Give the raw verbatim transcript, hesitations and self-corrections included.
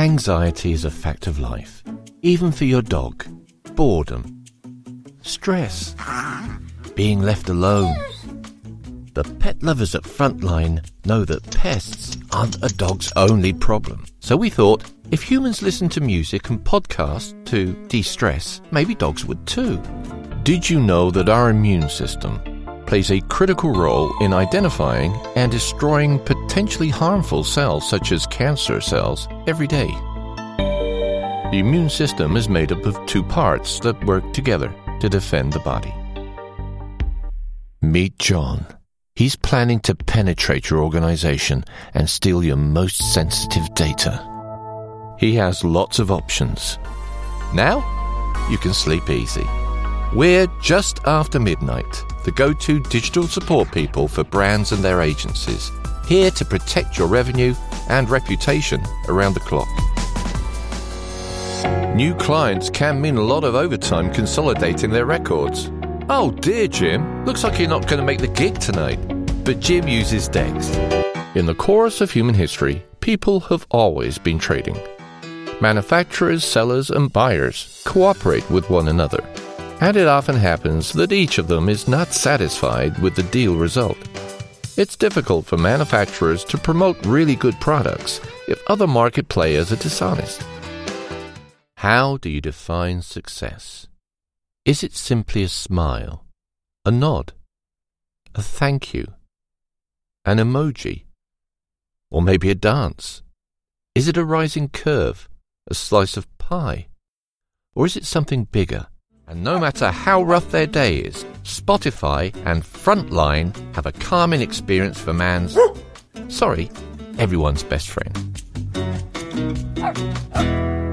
Anxiety is a fact of life, even for your dog. Boredom, stress, being left alone. The pet lovers at Frontline know that pests aren't a dog's only problem. So we thought, if humans listen to music and podcasts to de-stress, maybe dogs would too. Did you know that our immune system plays a critical role in identifying and destroying potentially harmful cells such as cancer cells every day? The immune system is made up of two parts that work together to defend the body. Meet John. He's planning to penetrate your organization and steal your most sensitive data. He has lots of options. Now, you can sleep easy. We're Just After Midnight, the go-to digital support people for brands and their agencies, here to protect your revenue and reputation around the clock. New clients can mean a lot of overtime consolidating their records. Oh dear, Jim, looks like you're not going to make the gig tonight. But Jim uses Dex. In the course of human history, people have always been trading. Manufacturers, sellers, and buyers cooperate with one another. And it often happens that each of them is not satisfied with the deal result. It's difficult for manufacturers to promote really good products if other market players are dishonest. How do you define success? Is it simply a smile, a nod, a thank you, an emoji, or maybe a dance? Is it a rising curve, a slice of pie, or is it something bigger? And no matter how rough their day is, Spotify and Frontline have a calming experience for man's, sorry, everyone's best friend.